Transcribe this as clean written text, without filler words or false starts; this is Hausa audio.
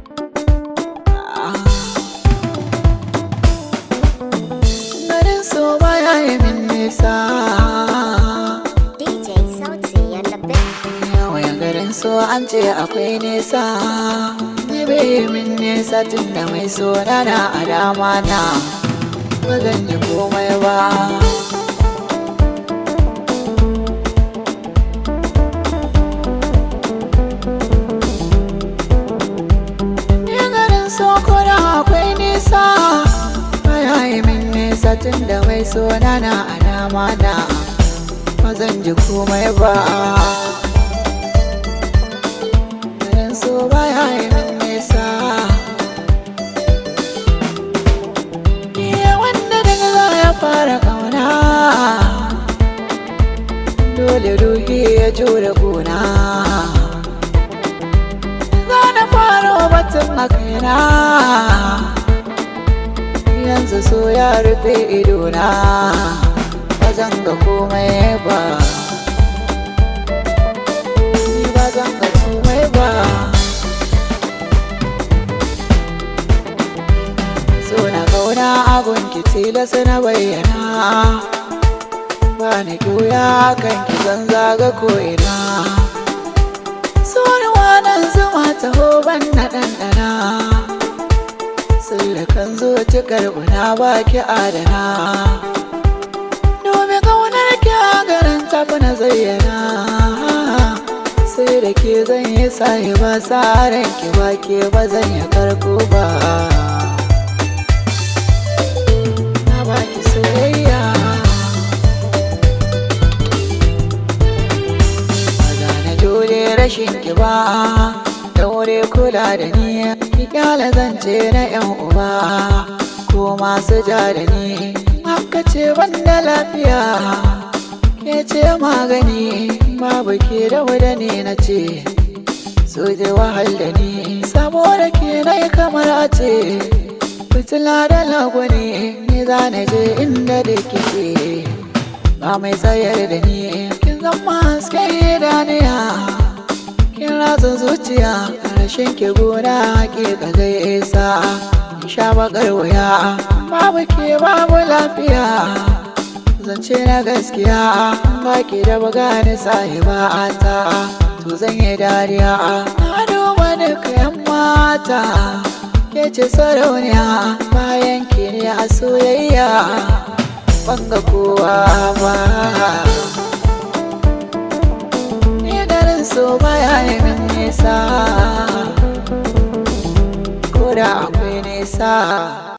Garin so baya yi min nisa. DJ Sauti and the big Yawan garin so an ce akwai nisa. Ni bai yi min nisa tun da mai so na a dama na. Ba zan yi komai ba. Ni garin so koda akwai nisa. Baya yi min nisa tun da mai so na a dama na. Ba zan ji komai ba. Garin so baya yi min nisa. Iya wanda daga za ya fara kauna. Dole ruhi ya jure kuna. Za na faro batun a kaina. Yanzu so ya rufe idona. Ba zan ga komai ba. Ni ba zan ga komai ba. So na kauna abun ki tilasa na bayyana. Ba ni ƙuya kan ki zan zaga ko'ina. So ni wanan zuma taho ban na ɗanɗana. Sirrikan zuci karɓuna ba ki adana. Domin ƙaunar ki a garin tafi na zayyana. Sai da ke zan yi sahi ba sa ranki ba ke ba zan yi karko ba. Na baki soyayya. Ba za na jure rashin ki ba. Daure kula da ni. Ki kyala zance na 'yan uba. Ko masu ja da ni. Haka ce banda lafiya. Ke ce magani. Babu ke da ne na ce. So je wahal da ni. Saboda ke na yi kamar a ce. Fitila da lagwani. Ni za na je inda da kike. Ba mai tsayar da ni. Kin zama hasken idaniya. Kin ratsa zuciya. Rashin ki gona ke ka zai isa. Sha bakar wuya. Babu ke babu lafiya. Zance na gaskiya. Baki da bagani sahiba ta. To zan yi dariya. Na duba duka 'yan mata. Ke ce sarauniya. Bayan ki ne a soyayya. Banga kowa ba. Ni garin so baya yi min nisa. Koda akwai nisa.